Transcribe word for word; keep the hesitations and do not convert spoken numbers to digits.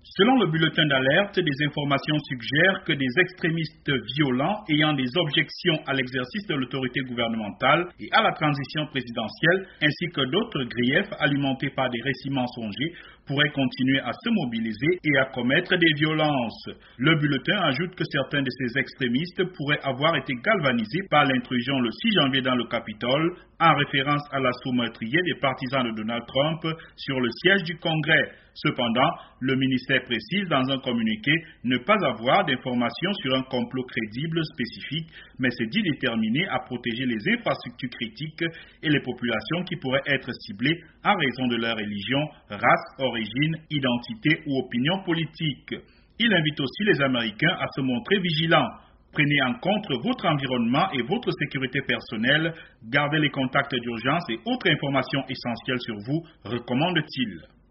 Selon le bulletin d'alerte, des informations suggèrent que des extrémistes violents ayant des objections à l'exercice de l'autorité gouvernementale et à la transition présidentielle, ainsi que d'autres griefs alimentés par des récits mensongers, pourraient continuer à se mobiliser et à commettre des violences. Le bulletin ajoute que certains de ces extrémistes pourraient avoir été galvanisés par l'intrusion le six janvier dans le Capitole, en référence à l'assaut meurtrier des partisans de Donald Trump sur le siège du Congrès. Cependant, le ministère précise dans un communiqué ne pas avoir d'informations sur un complot crédible spécifique, mais se dit déterminé à protéger les infrastructures critiques et les populations qui pourraient être ciblées en raison de leur religion, race, origine, identité ou opinion politique. Il invite aussi les Américains à se montrer vigilants. Prenez en compte votre environnement et votre sécurité personnelle, gardez les contacts d'urgence et autres informations essentielles sur vous, recommande-t-il.